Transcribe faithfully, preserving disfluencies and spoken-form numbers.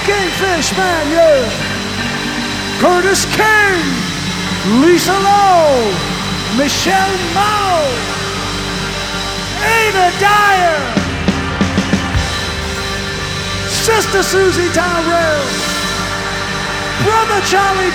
Kingfish Man, yeah. Curtis King, Lisa Lowe, Michelle Moe, Ada Dyer, Sister Susie Tyrell, Brother Charlie